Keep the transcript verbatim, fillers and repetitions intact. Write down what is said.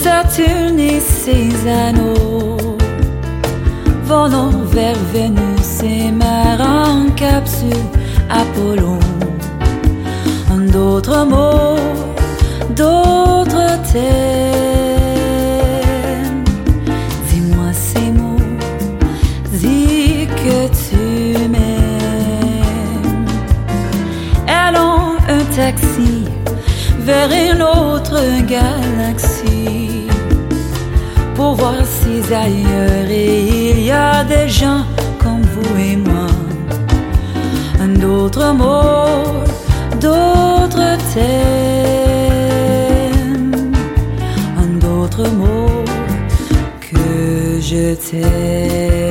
Saturne et ses anneaux, volant vers Vénus et mers en capsule Apollon. En d'autres mots, d'autres thèmes. Dis-moi ces mots, dis que tu m'aimes. Allons un taxi vers une autre galaxie pour voir si ailleurs il y a des gens comme vous et moi. Un autre mot, d'autres thèmes, un d'autres mots que je t'aime.